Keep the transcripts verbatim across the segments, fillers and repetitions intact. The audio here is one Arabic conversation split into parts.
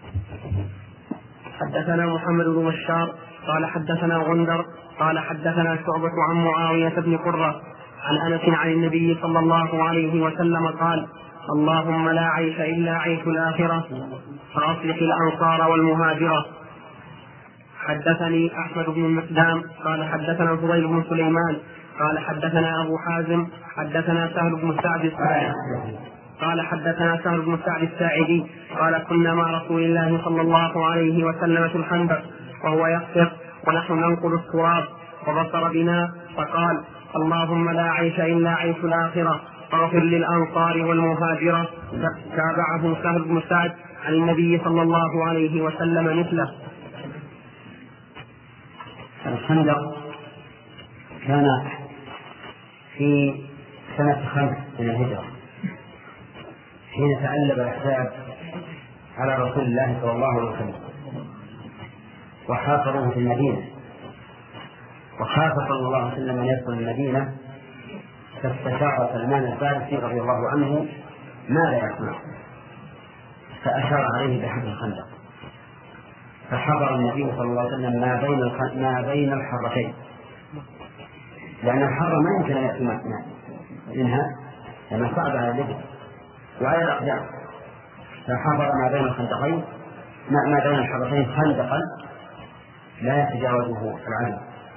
حدثنا محمد بن بشار قال حدثنا غندر قال حدثنا شعبة عن معاوية بن قرة عن أنس عن النبي صلى الله عليه وسلم قال: اللهم لا عيش إلا عيش الآخرة فأصلح الأنصار والمهاجرة. حدثني أحمد بن المقدام قال حدثنا الفضيل بن سليمان قال حدثنا أبو حازم حدثنا سهل بن سعد الساعدي قال حدثنا سهل بن سعد الساعدي قال: كنا مع رسول الله صلى الله عليه وسلم في الخندق وهو يخفق ونحن ننقل التراب، فبصر بنا فقال: اللهم لا عيش إلا عيش الآخرة فاغفر للأنصار والمهاجرة. تابعه سهل بن سعد عن النبي صلى الله عليه وسلم مثله. الخندق كان في سنة خمس من الهجرة حين تألب الأحزاب على رسول الله صلى الله عليه وسلم وحاصروه في المدينة، وخاف صلى الله عليه وسلم أن يدخل المدينة، فاستشار سلمان الفارسي رضي الله عنه ماذا يصنع، فأشار عليه بحفر الخندق، فحضر النبي صلى الله عليه وسلم ما بين ما بين الحرتين، لأن الحر ما يمكن أن يأتي منها لما صعد على الجبل وعلى الأقدام، فحضر ما بين الخندقين ما بين الحرتين خندقا لا يتجاوزه العدو،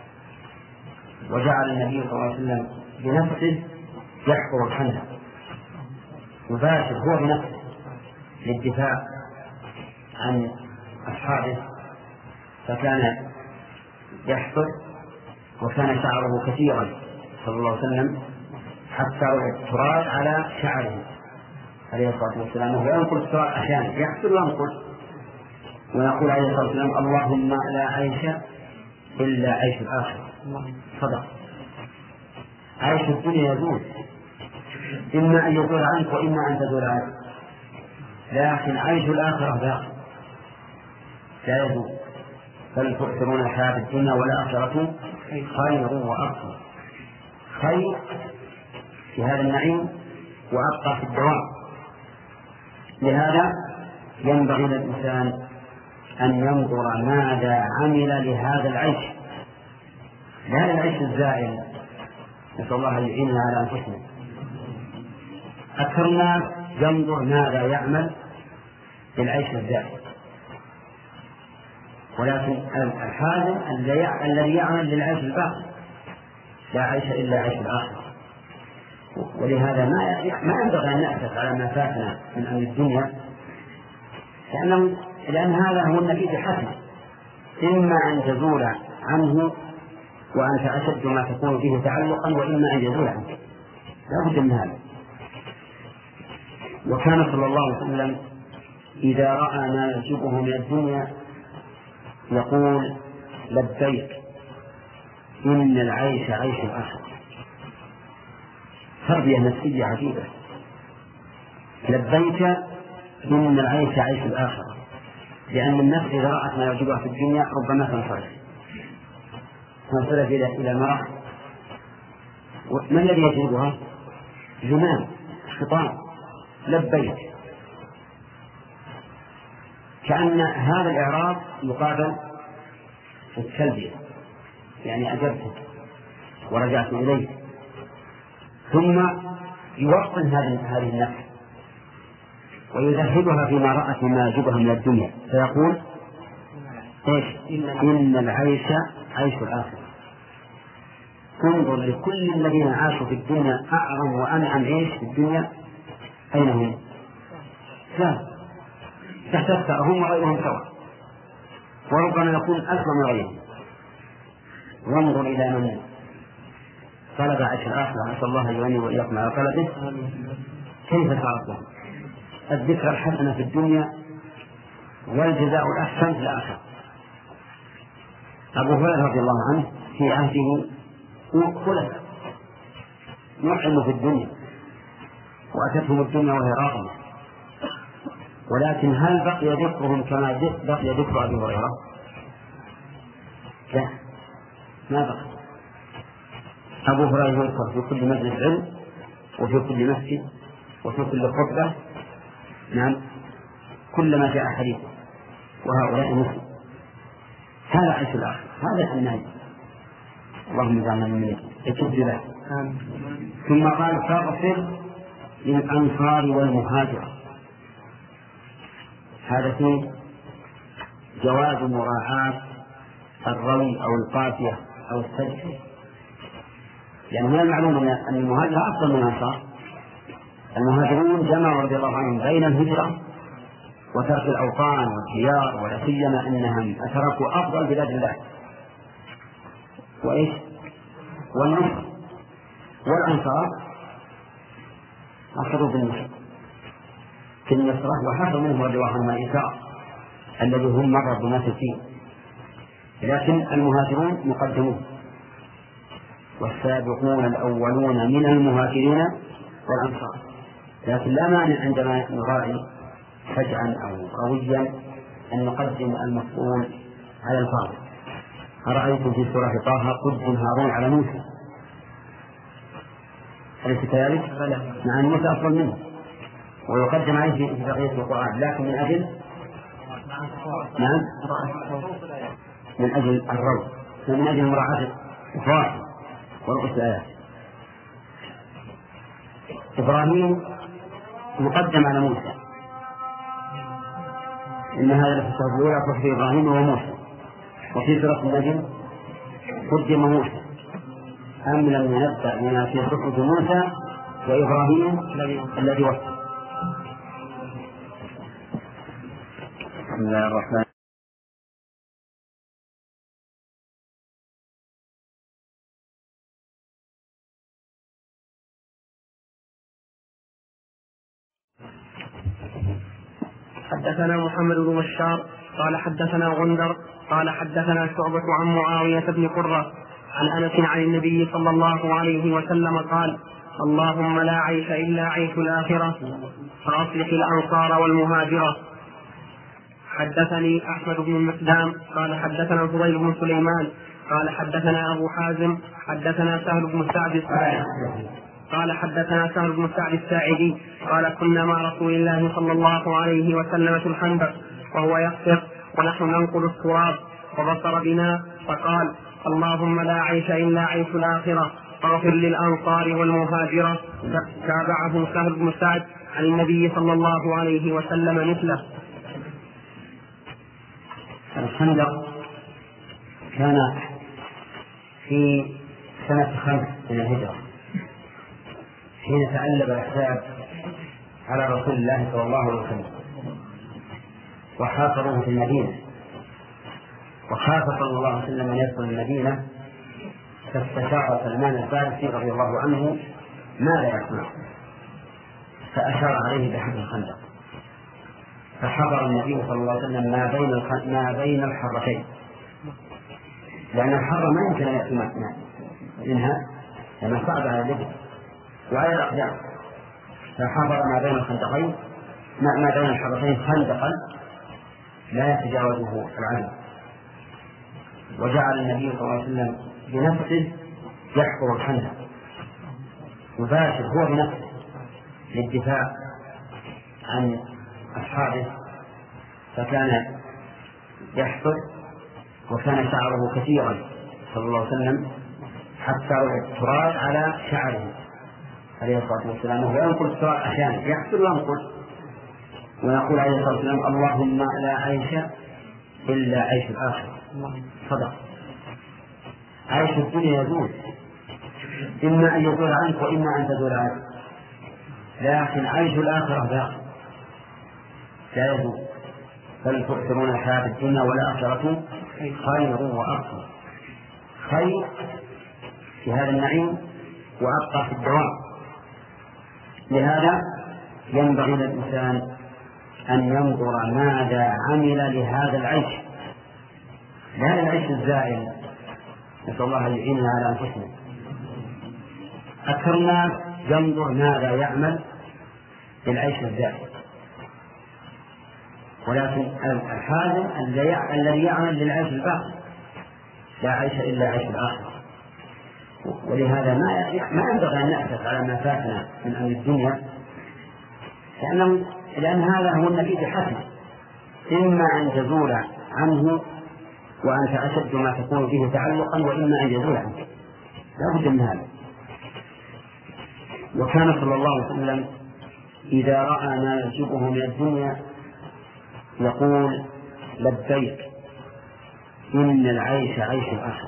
وجعل النبي صلى الله عليه وسلم بنفسه يحفر الخندق يباشر هو بنفسه للدفاع عن أصحابه، فكان يحفر وكان شعره كثيرا صلى الله عليه وسلم حتى رؤى التراب على شعره عليه الصلاة والسلام، وهو ينقل التراب أحيانا يحفر وينقل، ويقول عليه الصلاة والسلام: اللهم لا عيش إلا عيش الآخرة. صدق. عيش الدنيا يزول، إما أن يزول عنك وإما أن تزول عنك، لكن عيش الآخرة باق لا يزول. بل تؤثرون الحياة الدنيا والآخرة خير وأبقى، خير في هذا النعيم وأبقى في الدوام. لهذا ينبغي للإنسان أن ينظر ماذا عمل لهذا العيش، لهذا العيش الزائل. نسأل الله أن يعيننا على أنفسنا. أكثر الناس ينظر ماذا يعمل للعيش الزائل، ولكن الحازم الذي يعمل للعيش الباقي، لا عيش إلا عيش الآخرة. ولهذا ما ما ينبغي أن نأسف على ما فاتنا من أمر الدنيا، لأنه لأن هذا هو النتيجة الحسنة، إما أن تزول عنه وأنت أشد ما تكون به تعلقا، وإما أن يزول عنه، لا بد من هذا. وكان صلى الله عليه وسلم إذا رأى ما يعجبه من الدنيا يقول: لبيك إن العيش عيش الآخرة. تربية نفسية عجيبة. لبيك إن العيش عيش الآخرة، لأن النفس إذا رأت ما يعجبها في الدنيا ربما تنصرف تنصرف إلى مرح. ما الذي يجلبها؟ جنان شيطان. لبيك، كأن هذا الإعراب يقابل التلبية، يعني أجبته ورجعت إليه، ثم يوطن هذه النفس ويذهبها فيما رأت ما يعجبها من الدنيا، فيقول: إيش؟ إن العيش عيش الآخرة. انظر لكل الذين عاشوا في الدنيا أعظم وأنعم عيش في الدنيا، أين هم؟ لا تحتفت هم وغيرهم سواء، وربما يكون أسلم من غيرهم. وانظر إلى من طلب عيش الآخرة، نسأل الله أن يعيننا وإياكم على طلبه، كيف صارت لهم الذكرى الحسنة في الدنيا والجزاء الأحسن في الآخرة. أبو هريرة رضي الله عنه في عهده خلق يحلم في الدنيا وأتتهم الدنيا وهي راغمة، ولكن هل بقي ذكرهم كما بقي ذكر أبي هريرة؟ لا، ما بقي. أبو هريرة يذكر في كل مجلس علم وفي كل مسجد وفي كل خطبة، نعم، كلما جاء حديث وهؤلاء مسلم. هذا عيش الآخر، هذا النهي. اللهم اجعلنا من يتوب له. ثم قال فاغفر للأنصار والمهاجرة. هذا فيه جواز مراعاة الروي أو القافية أو السجع، يعني من المعلوم أن المهاجرة أفضل من الأنصار. المهاجرون جمعوا رضي الله عنهم بين الهجرة وترك الأوطان والديار، ولا سيما أنهم أتركوا أفضل بلاد الله وإيش والنصر. والأنصار أخذوا بالنصر في النصرة، وحصل منهم رضي الله عنهم الإيثار الذي هم مرة بنصر فيه، لكن المهاجرون مقدمون. والسابقون الأولون من المهاجرين والأنصار. لكن لا مانع عندما نراعي فجعا أو قويا أن نقدم المفعول على الفاضل. أرأيت في سورة طه قدم هارون على موسى، أليس كذلك؟ مع أن موسى أفضل منه ويقدم عليه في بقية القرآن، لكن من أجل نعم من أجل الروض ومن أجل مراعاة الفواحش ورؤوس الآيات. إبراهيم مقدم على موسى، إن هذا في الصحف الأولى صحف إبراهيم وموسى، وفي سورة النجم قدم موسى. أم لم ينبأ بما في صحف موسى وإبراهيم الذي وفى. بسم الله الرحمن حدثنا محمد بن بشار قال حدثنا غندر قال حدثنا شعبة عن معاوية بن قرة عن أنس عن النبي صلى الله عليه وسلم قال: اللهم لا عيش إلا عيش الآخرة فأصلح الأنصار والمهاجرة. حدثني أحمد بن المقدام قال حدثنا فضيل بن سليمان قال حدثنا أبو حازم حدثنا سهل بن سعد الساعدي قال حدثنا سهل بن سعد الساعدي قال: كنا مع رسول الله صلى الله عليه وسلم في الخندق وهو يخفق ونحن ننقل التراب، وبصر بنا فقال: اللهم لا عيش إلا عيش الآخرة فاغفر للأنصار والمهاجرة. تابعه سهل بن سعد عن النبي صلى الله عليه وسلم مثله. الخندق كان في سنة خمس من الهجرة، حين تألب الأحزاب على رسول الله صلى الله عليه وسلم وحاصروه في المدينة، وخاف صلى الله عليه وسلم أن يدخل المدينة، فاستشار سلمان الفارسي رضي الله عنه ماذا يصنع، فأشار عليه بحفر الخندق، فحضر النبي صلى الله عليه وسلم ما بين ما بين الحرتين، لأن الحر ما يمكن أن يأتي منها لما صعد على الجبل وعلى الأقدام، فحضر ما بين الخندقين ما بين الحرتين خندقا لا يتجاوزه العدو، وجعل النبي صلى الله عليه وسلم بنفسه يحفر الخندق مباشر هو بنفسه للدفاع عن أصحابه، فكان يحفر وكان شعره كثيرا صلى الله عليه وسلم حتى التراب على شعره عليه الصلاة والسلام، وهو ينقل التراب أحيانا يحفر وينقل، ويقول عليه الصلاة والسلام: اللهم لا عيش إلا عيش الآخرة. صدق. عيش الدنيا يزول، إما أن يزول عنك وإما أن تزول عنك، لكن عيش الآخرة باق لا يزول. بل تؤثرون الحياة الدنيا والآخرة خير وأبقى. خير في هذا النعيم وأبقى في الدوام. لهذا ينبغي للإنسان أن ينظر ماذا عمل لهذا العيش، لهذا العيش الزائل. نسأل الله أن يعيننا على أنفسنا. أكثر الناس ينظر ماذا يعمل للعيش الزائل، ولكن الحازم الذي يعمل للعيش الباقي، لا عيش إلا عيش الآخرة. ولهذا ما ما ينبغي أن نأسف على ما فاتنا من أمر الدنيا، لأنه لأن هذا هو النتيجة الحسنة. إما أن تزول عنه وأنت أشد ما تكون به تعلقا، وإما أن يزول عنك، لا بد من هذا. وكان صلى الله عليه وسلم إذا رأى ما يعجبه من الدنيا يقول لبيك إن العيش عيش الآخرة.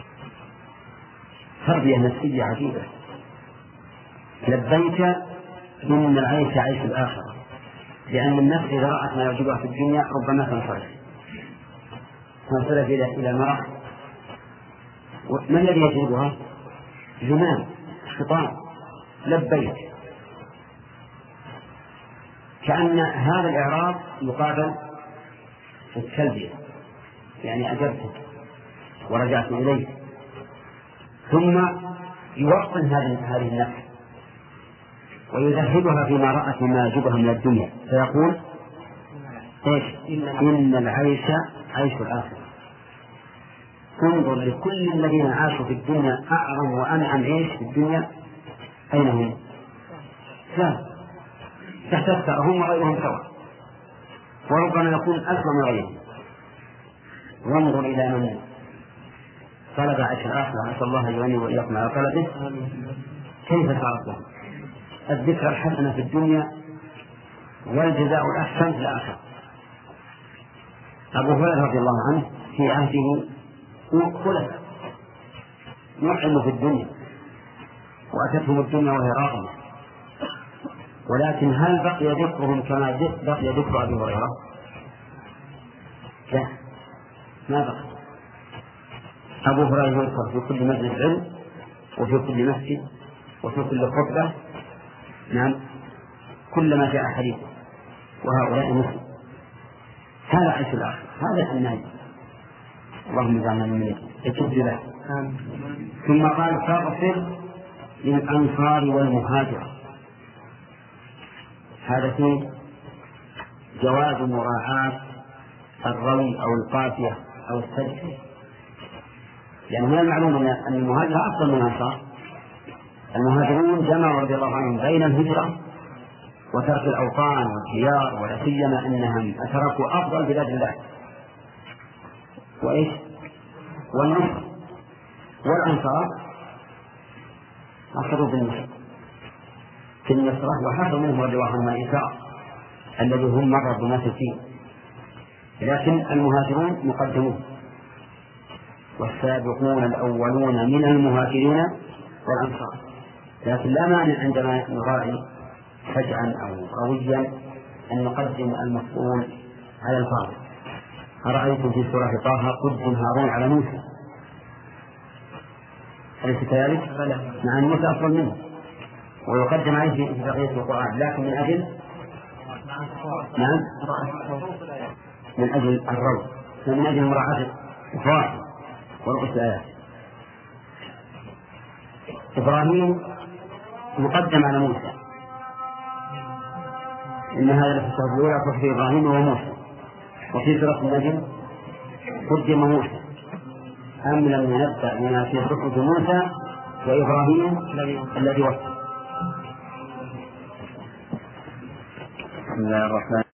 تربية نفسية عجيبة. لبيك إن العيش عيش الآخرة، لأن النفس إذا رأت ما يعجبها في الدنيا ربما تنصرف تنصرف إلى إلى المرح. ما الذي يجلبها؟ زمان شيطان. لبيك، كأن هذا الإعراض يقابل التلبية، يعني أجبتك ورجعت إليه، ثم يوطن هذه النفس ويذهبها فيما رأت ما يجبها من الدنيا، فيقول إيش؟ إن العيش عيش الآخرة. انظر لكل الذين عاشوا في الدنيا أعظم وأنعم عيش في الدنيا، أين هم؟ لا، تحت هم وغيرهم سواء، وربما يكون أسلم من غيرهم. وانظر إلى من طلب عيش الآخرة، نسأل الله أن يعيني وإياكم على طلبه، كيف صارت له الذكرى الحسنة في الدنيا والجزاء الأحسن في الآخرة. أبو هريرة رضي الله عنه في عهده خلف نعم في الدنيا وأتتهم الدنيا وهي راغمة، ولكن هل بقي ذكرهم كما بقي ذكر أبي هريرة؟ لا، ما بقي. أبو هريرة يذكر في كل مجلس علم وفي كل مسجد وفي كل خطبة، نعم، كلما جاء حديث، وهؤلاء مسلم. هذا عيش الآخر، هذا النهي. اللهم اجعلنا من يتوب له. ثم قال فاغفر للأنصار والمهاجر. هذا فيه جواز مراعاة الروي أو القافية أو السجع، يعني من المعلوم أن المهاجر أفضل من الأنصار. المهاجرون جمعوا رضي الله عنهم بين الهجرة وترك الأوطان والديار، ولا سيما أنهم تركوا أفضل بلاد الله وإيش والنصر. والأنصار أخذوا بالنصر في النصرة، وحصل منهم رضي الله عنهم الإيثار الذي هم مروا بالناس فيه، لكن المهاجرون مقدمون. والسابقون الأولون من المهاجرين والأنصار. لكن لا مانع عندما نراعي فجعا أو قويا أن نقدم المفعول على الفاضل. أرأيتم في سورة طه قدم هارون على موسى، أليس كذلك؟ مع أن موسى أفضل منه ويقدم عليه في بقية القرآن، لكن من أجل نعم من أجل الروض ومن أجل مراعاة الفواحش ورؤوس الآيات. إبراهيم مقدم على موسى، إن هذا في الصحف الأولى صحف إبراهيم وموسى، وفي سورة النجم قدم موسى. أم لم ينبأ بما في صحف موسى وإبراهيم الذي وفى. بسم الله الرحمن